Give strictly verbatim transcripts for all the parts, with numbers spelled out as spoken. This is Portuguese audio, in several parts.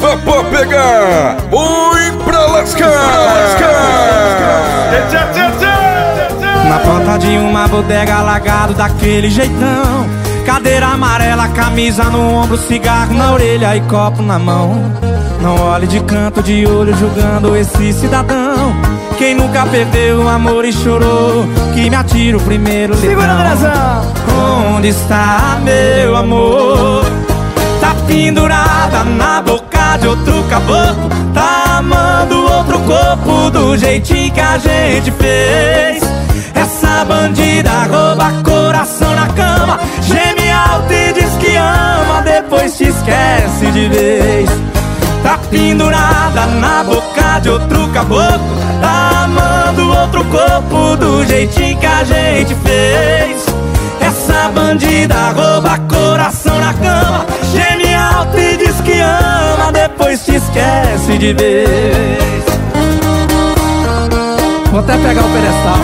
só pra pegar. Põe pra lascar. Na porta de uma bodega, largado daquele jeitão, cadeira amarela, camisa no ombro, cigarro na orelha e copo na mão. Não olhe de canto de olho julgando esse cidadão. Quem nunca perdeu o amor e chorou, que me atira o primeiro litrão. Segura, Andrezão! Onde está meu amor? Tá pendurada na boca de outro caboclo, tá amando outro corpo do jeitinho que a gente fez. Essa bandida rouba coração na cama, geme alto e diz que ama, depois te esquece de vez. Tá pendurada na boca de outro caboclo, tá amando outro corpo do jeitinho que a gente fez. Essa bandida rouba coração na cama, geme alto e diz que ama, depois te esquece de vez. Vou até pegar o pedestal.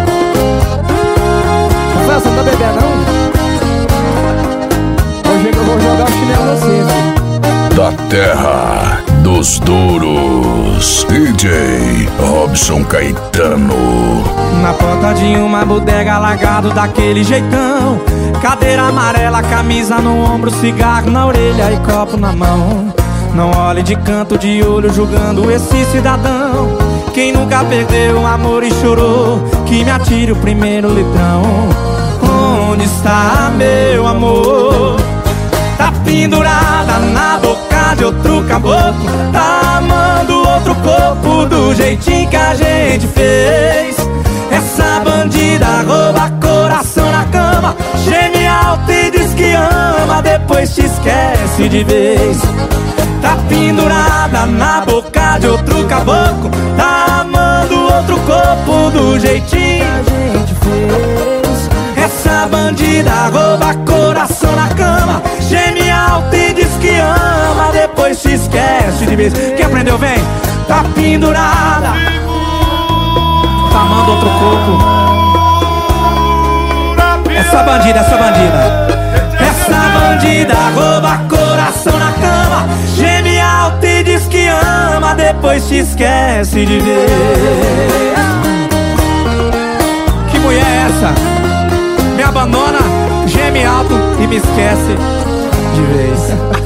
Você não tá bebendo, não? Hoje eu vou jogar o chinelo no centro. Da terra dos duros, D J Robson Caetano. Na porta de uma bodega, largado daquele jeitão, cadeira amarela, camisa no ombro, cigarro na orelha e copo na mão. Não olhe de canto de olho julgando esse cidadão. Quem nunca perdeu o amor e chorou, que me atire o primeiro litrão. Onde está meu amor? Tá pendurada na boca de outro caboclo, tá amando outro corpo do jeitinho que a gente fez. Essa bandida rouba coração na cama, geme alto e diz que ama, depois te esquece de vez. Tá pendurada na boca de outro caboclo, tá amando outro corpo do jeitinho que a gente fez. Essa bandida rouba coração na cama, geme alto e diz que ama, depois se esquece de vez. Quem aprendeu, vem. Tá pendurada, tá amando outro corpo. Essa bandida, essa bandida, essa bandida rouba coração na cama, geme alto e diz que ama, depois se esquece de ver. Que mulher é essa? Me abandona, geme alto e me esquece de vez.